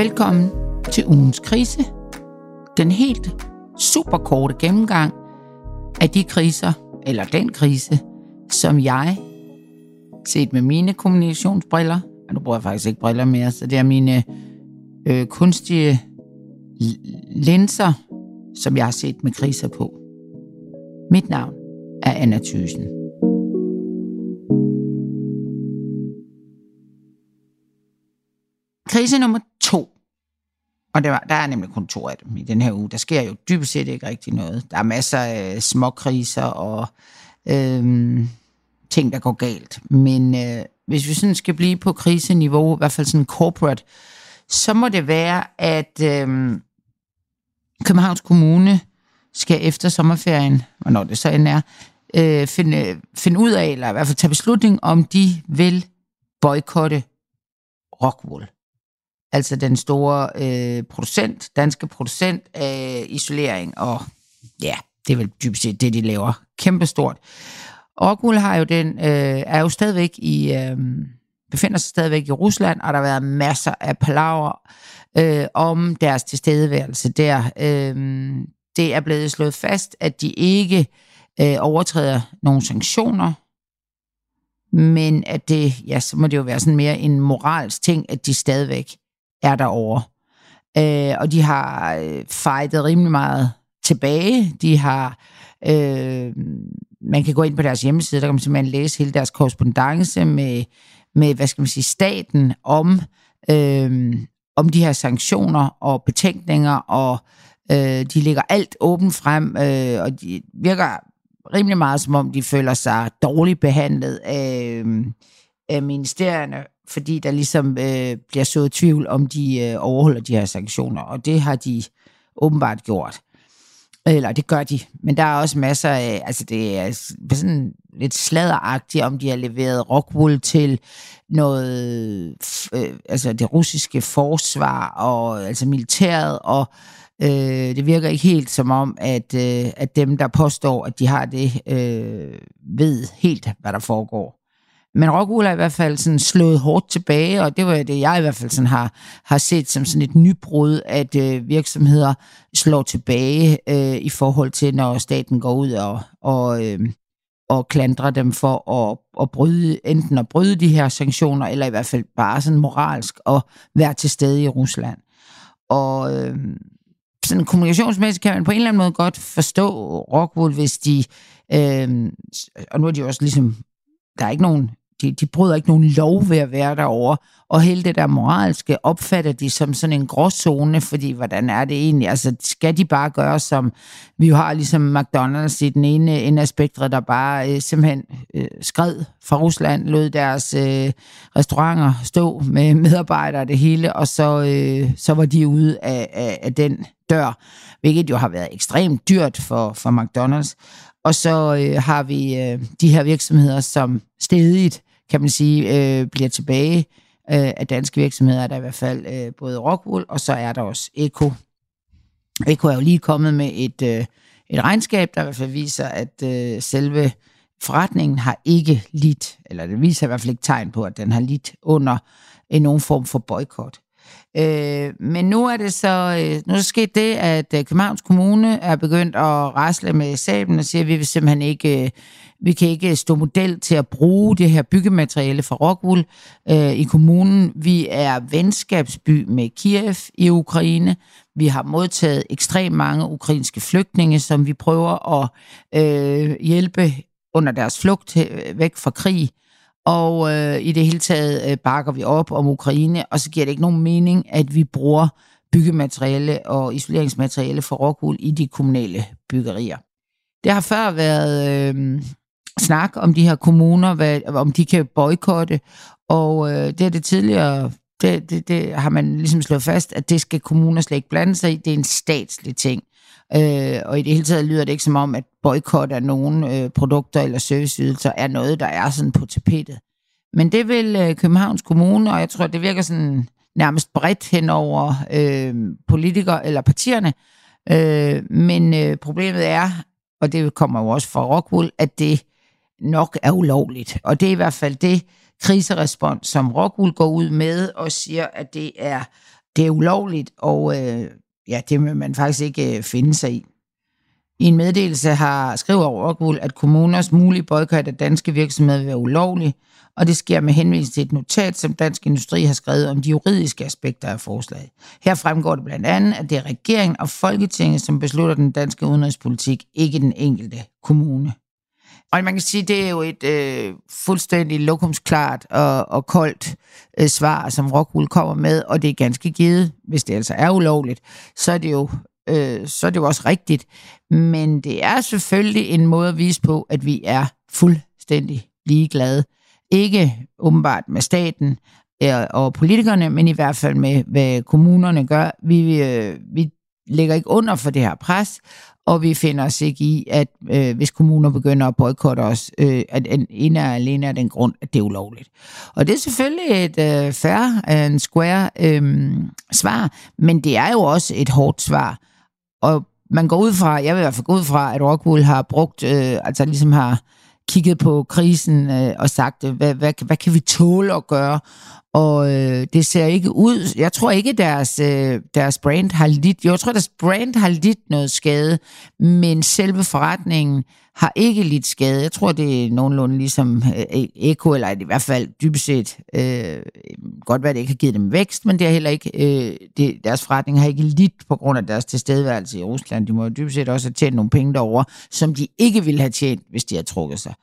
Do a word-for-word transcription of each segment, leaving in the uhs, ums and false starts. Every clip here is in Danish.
Velkommen til ugens krise. Den helt super korte gennemgang af de kriser, eller den krise, som jeg, set med mine kommunikationsbriller, og nu bruger jeg faktisk ikke briller mere, så det er mine øh, kunstige linser, som jeg har set med kriser på. Mit navn er Anna Thyssen. Krise nummer to, og der, der er nemlig kun to af dem i den her uge. Der sker jo dybest set ikke rigtig noget. Der er masser af små kriser og øhm, ting, der går galt. Men øh, hvis vi sådan skal blive på kriseniveau, i hvert fald sådan corporate, så må det være, at øh, Københavns Kommune skal efter sommerferien, hvornår det så end er, øh, finde, finde ud af, eller i hvert fald tage beslutning, om de vil boykotte Rockwool. Altså den store øh, producent, danske producent af isolering, og ja, det er vel dybest set det, de laver. Kæmpestort. Rockwool har jo den, øh, er jo stadigvæk i, øh, befinder sig stadigvæk i Rusland, og der har været masser af palaver øh, om deres tilstedeværelse der. Øh, det er blevet slået fast, at de ikke øh, overtræder nogle sanktioner, men at det, ja, så må det jo være sådan mere en moralsk ting, at de stadigvæk er derovre. Øh, og de har øh, fightet rimelig meget tilbage. De har, øh, man kan gå ind på deres hjemmeside, der kan man simpelthen læse hele deres korrespondance med, med hvad skal man sige, staten om, øh, om de her sanktioner og betænkninger, og øh, de lægger alt åbent frem, øh, og de virker rimelig meget, som om de føler sig dårligt behandlet af, af ministerierne, fordi der ligesom øh, bliver sået tvivl, om de øh, overholder de her sanktioner, og det har de åbenbart gjort. Eller det gør de, men der er også masser af, altså det er sådan lidt sladderagtigt, om de har leveret Rockwool til noget, øh, altså det russiske forsvar, og altså militæret, og Øh, det virker ikke helt som om, at, øh, at dem, der påstår, at de har det, øh, ved helt, hvad der foregår. Men Rockwool er i hvert fald sådan slået hårdt tilbage, og det var det, jeg i hvert fald sådan har, har set som sådan et nybrud, at øh, virksomheder slår tilbage øh, i forhold til, når staten går ud og, og, øh, og klandrer dem for at, at bryde, enten at bryde de her sanktioner, eller i hvert fald bare sådan moralsk at være til stede i Rusland. Og øh, sådan kommunikationsmæssigt kan man på en eller anden måde godt forstå Rockwool, hvis de, øh, og nu er de også ligesom, der er ikke nogen, de, de bryder ikke nogen lov ved at være derovre, og hele det der moralske opfatter de som sådan en gråzone, fordi hvordan er det egentlig, altså skal de bare gøre, som vi jo har ligesom McDonald's i den ene ende af spektret, der bare øh, simpelthen øh, skred fra Rusland, lod deres øh, restauranter stå med medarbejdere og det hele, og så, øh, så var de ude af, af, af den dør, hvilket jo har været ekstremt dyrt for, for McDonald's. Og så øh, har vi øh, de her virksomheder, som stedigt, kan man sige, øh, bliver tilbage øh, af danske virksomheder, der er i hvert fald øh, både Rockwool, og så er der også Eko. Eko er jo lige kommet med et, øh, et regnskab, der i hvert fald viser, at øh, selve forretningen har ikke lidt, eller det viser i hvert fald ikke tegn på, at den har lidt under en nogen form for boykot. Øh, men nu er det så øh, nu er det sket det, at øh, Københavns Kommune er begyndt at rasle med sablen og siger, at vi vil simpelthen ikke, øh, vi kan ikke stå model til at bruge det her byggemateriale fra Rockwool øh, i kommunen. Vi er venskabsby med Kiev i Ukraine. Vi har modtaget ekstremt mange ukrainske flygtninge, som vi prøver at øh, hjælpe under deres flugt øh, væk fra krig. Og øh, i det hele taget øh, bakker vi op om Ukraine, og så giver det ikke nogen mening, at vi bruger byggemateriale og isoleringsmateriale for Rockwool i de kommunale byggerier. Det har før været øh, snak om de her kommuner, hvad, om de kan boykotte, og øh, det er det tidligere, det, det, det har man ligesom slået fast, at det skal kommuner slet ikke blande sig i, det er en statslig ting. Øh, og i det hele taget lyder det ikke som om, at boykot af nogle øh, produkter eller serviceydelser er noget, der er sådan på tapetet. Men det vil øh, Københavns Kommune, og jeg tror, det virker sådan nærmest bredt hen over øh, politikere eller partierne. Øh, men øh, problemet er, og det kommer jo også fra Rockwool, at det nok er ulovligt. Og det er i hvert fald det kriserespons, som Rockwool går ud med og siger, at det er det er ulovligt, og øh, ja, det vil man faktisk ikke øh, finde sig i. I en meddelelse har skriver Rockwool, at kommuners mulige boykot af danske virksomheder vil være ulovlig, og det sker med henvisning til et notat, som Dansk Industri har skrevet om de juridiske aspekter af forslaget. Her fremgår det blandt andet, at det er regeringen og Folketinget, som beslutter den danske udenrigspolitik, ikke den enkelte kommune. Og man kan sige, at det er jo et øh, fuldstændig lokumsklart og, og koldt øh, svar, som Rockwool kommer med, og det er ganske givet, hvis det altså er ulovligt, så er det jo øh, så er det jo også rigtigt. Men det er selvfølgelig en måde at vise på, at vi er fuldstændig ligeglade. Ikke åbenbart med staten øh, og politikerne, men i hvert fald med, hvad kommunerne gør. Vi, øh, vi ligger ikke under for det her pres, og vi finder os ikke i, at øh, hvis kommuner begynder at boykotte os, øh, at en er alene af den grund, at det er ulovligt. Og det er selvfølgelig et øh, fair and square øh, svar, men det er jo også et hårdt svar. Og man går ud fra, jeg vil i hvert fald gå ud fra, at Rockwool har brugt, øh, altså ligesom har kigget på krisen øh, og sagt, hvad, hvad, hvad kan vi tåle at gøre? Og øh, det ser ikke ud, jeg tror ikke, deres, øh, deres brand har lidt, jeg tror, deres brand har lidt noget skade, men selve forretningen har ikke lidt skade. Jeg tror, det er nogenlunde ligesom øh, Eko, eller i hvert fald dybest set, øh, godt være, det ikke har givet dem vækst, men det er heller ikke, øh, det, deres forretning har ikke lidt på grund af deres tilstedeværelse i Rusland. De må jo dybest set også have tjent nogle penge derovre, som de ikke ville have tjent, hvis de havde trukket sig.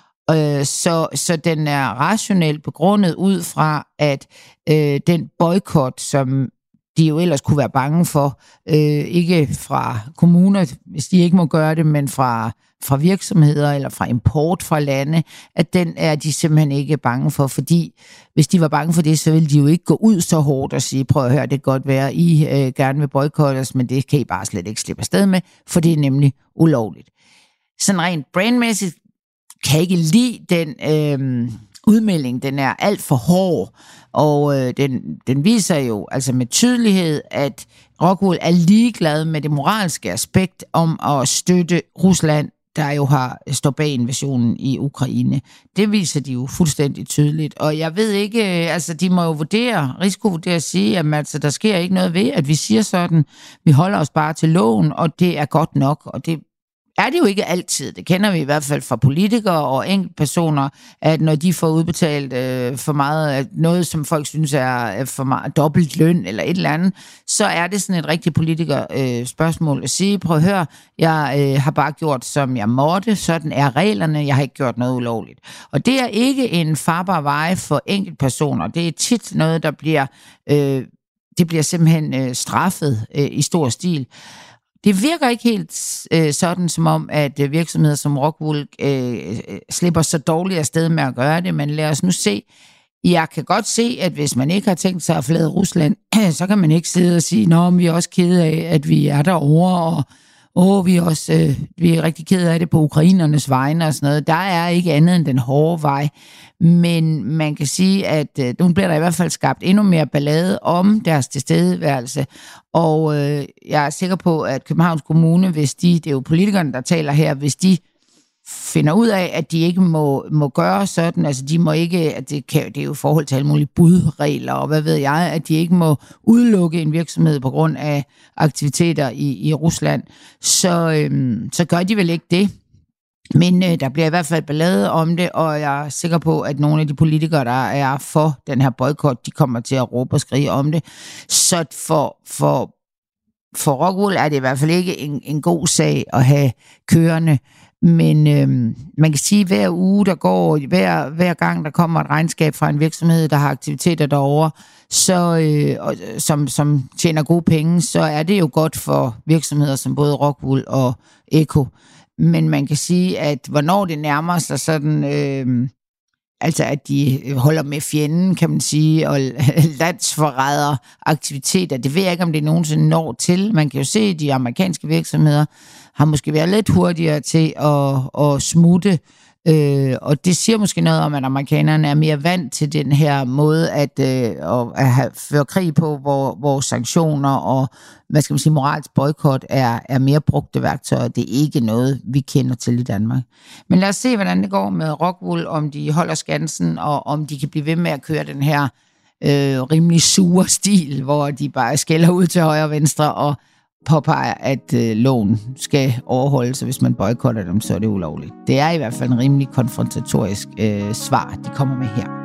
Så, så den er rationelt begrundet ud fra, at øh, den boykot, som de jo ellers kunne være bange for, øh, ikke fra kommuner, hvis de ikke må gøre det, men fra, fra virksomheder eller fra import fra lande, at den er de simpelthen ikke bange for, fordi hvis de var bange for det, så ville de jo ikke gå ud så hårdt og sige, prøv at høre, det kan godt være, I øh, gerne vil boykotte os, men det kan I bare slet ikke slippe afsted med, for det er nemlig ulovligt. Sådan rent brandmæssigt kan ikke lide den øh, udmelding. Den er alt for hård, og øh, den, den viser jo altså med tydelighed, at Rockwool er ligeglad med det moralske aspekt om at støtte Rusland, der jo har stået bag invasionen i Ukraine. Det viser de jo fuldstændig tydeligt, og jeg ved ikke, altså de må jo vurdere, risikovurdere at sige, at altså, der sker ikke noget ved, at vi siger sådan, vi holder os bare til loven, og det er godt nok, og det er det jo ikke altid. Det kender vi i hvert fald fra politikere og enkeltpersoner, at når de får udbetalt øh, for meget, noget som folk synes er for meget dobbelt løn eller et eller andet, så er det sådan et rigtigt politiker øh, spørgsmål at sige, prøv at høre, jeg øh, har bare gjort, som jeg måtte, sådan er reglerne, jeg har ikke gjort noget ulovligt. Og det er ikke en farbar vej for enkeltpersoner. Det er tit noget, der bliver, øh, det bliver simpelthen øh, straffet øh, i stor stil. Det virker ikke helt øh, sådan, som om, at øh, virksomheder som Rockwool øh, slipper så dårligt afsted med at gøre det, men lad os nu se. Jeg kan godt se, at hvis man ikke har tænkt sig at forlade Rusland, så kan man ikke sidde og sige, nå, vi er også kede af, at vi er derovre, og åh, vi er også øh, vi er rigtig kede af det på ukrainernes vegne og sådan noget. Der er ikke andet end den hårde vej, men man kan sige, at øh, nu bliver der i hvert fald skabt endnu mere ballade om deres tilstedeværelse, og øh, jeg er sikker på, at Københavns Kommune, hvis de, det er jo politikerne, der taler her, hvis de finder ud af, at de ikke må, må gøre sådan, altså de må ikke, at det, kan, det er jo i forhold til alle mulige budregler, og hvad ved jeg, at de ikke må udelukke en virksomhed på grund af aktiviteter i, i Rusland, så, øhm, så gør de vel ikke det. Men øh, der bliver i hvert fald ballade om det, og jeg er sikker på, at nogle af de politikere, der er for den her boykot, de kommer til at råbe og skrige om det. Så for, for, for Rockwool er det i hvert fald ikke en, en god sag at have kørende. Men øhm, man kan sige, at hver uge, der går, hver, hver gang der kommer et regnskab fra en virksomhed, der har aktiviteter derovre, så, øh, og, som, som tjener gode penge, så er det jo godt for virksomheder som både Rockwool og Eko. Men man kan sige, at hvornår det nærmer sig sådan, øh, altså at de holder med fjenden, kan man sige, og landsforræder aktiviteter, det ved jeg ikke, om det nogensinde når til. Man kan jo se, at de amerikanske virksomheder har måske været lidt hurtigere til at, at smutte, øh, og det siger måske noget om, at amerikanerne er mere vant til den her måde at, øh, at have, føre krig på, hvor, hvor sanktioner og hvad skal man sige, moralsk boykot er, er mere brugte værktøjer. Det er ikke noget, vi kender til i Danmark. Men lad os se, hvordan det går med Rockwool, om de holder skansen, og om de kan blive ved med at køre den her øh, rimelig sure stil, hvor de bare skælder ud til højre og venstre og påpeger, at øh, loven skal overholdes, og hvis man boykotter dem, så er det ulovligt. Det er i hvert fald en rimelig konfrontatorisk øh, svar, de kommer med her.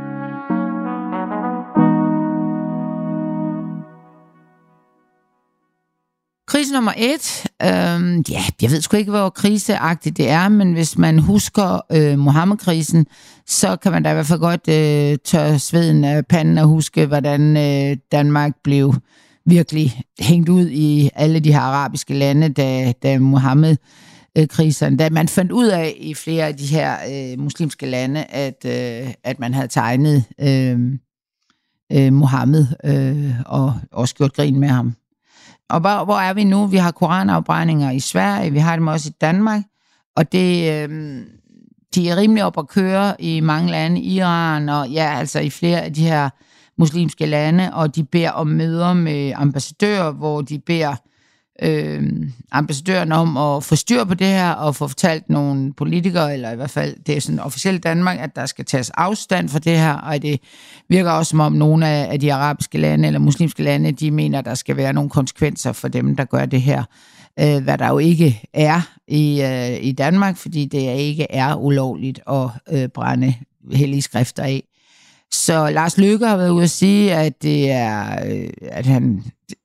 Krise nummer et, øh, ja, jeg ved sgu ikke, hvor kriseagtigt det er, men hvis man husker øh, Muhammed-krisen, så kan man da i hvert fald godt øh, tørre sveden af panden og huske, hvordan øh, Danmark blev virkelig hængt ud i alle de her arabiske lande, da, da Muhammed-kriserne, da man fandt ud af i flere af de her øh, muslimske lande, at, øh, at man havde tegnet øh, øh, Muhammed øh, og også gjort grin med ham. Og hvor, hvor er vi nu? Vi har koranafbrændinger i Sverige, vi har dem også i Danmark, og det, øh, de er rimelig op at køre i mange lande, Iran og ja, altså i flere af de her muslimske lande, og de beder om møder med ambassadører, hvor de beder øh, ambassadøren om at få styr på det her, og få fortalt nogle politikere, eller i hvert fald, det er sådan officielt Danmark, at der skal tages afstand for det her, og det virker også som om nogle af de arabiske lande, eller muslimske lande, de mener, at der skal være nogle konsekvenser for dem, der gør det her, øh, hvad der jo ikke er i, øh, i Danmark, fordi det ikke er ulovligt at øh, brænde hellige skrifter af. Så Lars Løkke har været ude at sige, at det er, at han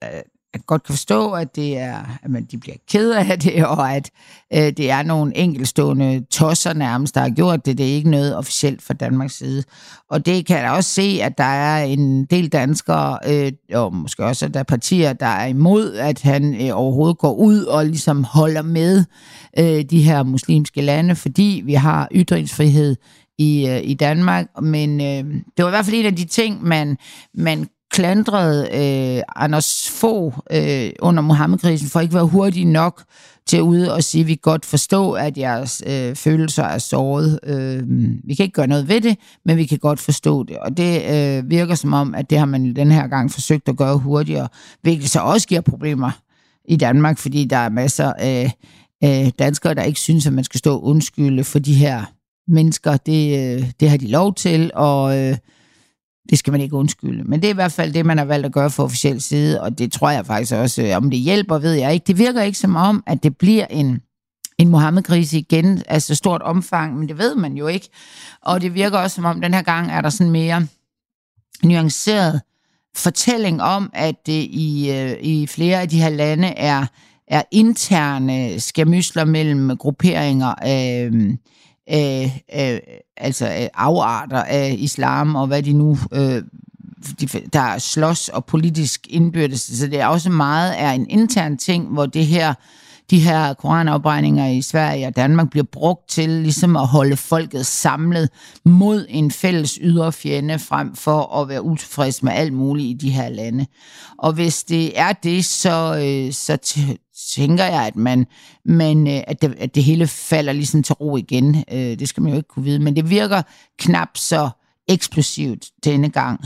at godt kan forstå, at det er, at man, de bliver ked af det, og at øh, det er nogle enkeltstående tosser nærmest, der har gjort det. Det er ikke noget officielt fra Danmarks side. Og det kan jeg også se, at der er en del danskere, øh, og måske også at der er partier, der er imod, at han øh, overhovedet går ud og ligesom holder med øh, de her muslimske lande, fordi vi har ytringsfrihed i, øh, i Danmark. Men øh, det var i hvert fald en af de ting, man, man klandrede øh, Anders Fogh øh, under Muhammed-krisen for ikke at være hurtig nok til at ude og sige, at vi godt forstå, at jeres øh, følelser er såret. Øh, vi kan ikke gøre noget ved det, men vi kan godt forstå det. Og det øh, virker som om, at det har man den her gang forsøgt at gøre hurtigere, hvilket så også giver problemer i Danmark, fordi der er masser af øh, danskere, der ikke synes, at man skal stå undskylde for de her mennesker. Det, øh, det har de lov til, og øh, det skal man ikke undskylde. Men det er i hvert fald det, man har valgt at gøre fra officiel side, og det tror jeg faktisk også, om det hjælper, ved jeg ikke. Det virker ikke som om, at det bliver en, en Muhammed-krise igen, altså stort omfang, men det ved man jo ikke. Og det virker også som om, den her gang er der sådan mere nuanceret fortælling om, at det i, i flere af de her lande er, er interne skærmysler mellem grupperinger af Øh, øh, altså øh, afarter af islam og hvad de nu øh, de, der slås og politisk indbyrdes, så det er også meget er en intern ting, hvor det her de her koranafbrændinger i Sverige og Danmark bliver brugt til ligesom at holde folket samlet mod en fælles ydre fjende frem for at være utilfreds med alt muligt i de her lande. Og hvis det er det, så, øh, så t- tænker jeg, at man, man øh, at, det, at det hele falder ligesom til ro igen. Øh, det skal man jo ikke kunne vide, men det virker knap så eksplosivt denne gang.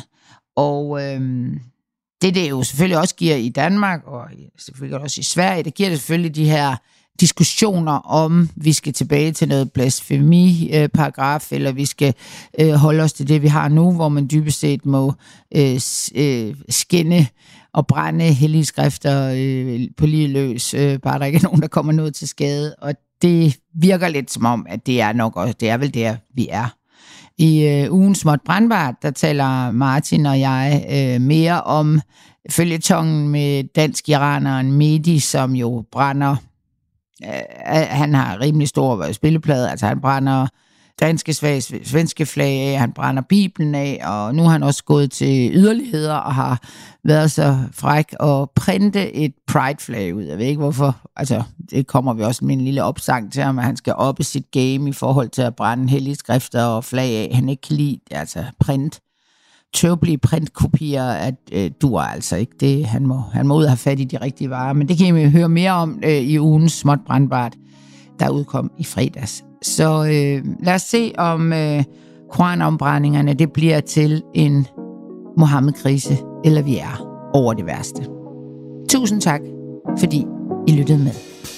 Og øh, det, det jo selvfølgelig også giver i Danmark, og selvfølgelig også i Sverige, det giver det selvfølgelig de her diskussioner om, vi skal tilbage til noget blasfemi-paragraf, eller vi skal øh, holde os til det, vi har nu, hvor man dybest set må øh, skinne og brænde hellige skrifter øh, på lige løs, øh, bare der ikke er nogen, der kommer noget til skade. Og det virker lidt som om, at det er nok også, det er vel der, vi er. I øh, ugen Småt Brandbart, der taler Martin og jeg øh, mere om føljetongen med dansk-iraneren Mehdi, som jo brænder, øh, han har rimelig stor spilleplade, altså han brænder danske, svenske flag af, han brænder Bibelen af, og nu har han også gået til yderligheder og har været så fræk at printe et pride-flag ud. Jeg ved ikke hvorfor, altså det kommer vi også med en lille opsang til ham, at han skal oppe sit game i forhold til at brænde hellige skrifter og flag af, han ikke kan lide, altså print, tøvlige printkopier, at øh, duer altså ikke det, han må, han må ud og have fat i de rigtige varer, men det kan I høre mere om øh, i ugens Småt Brandbart, der udkom i fredags. Så øh, lad os se, om øh, koranafbrændingerne det bliver til en Muhammed-krise, eller vi er over det værste. Tusind tak, fordi I lyttede med.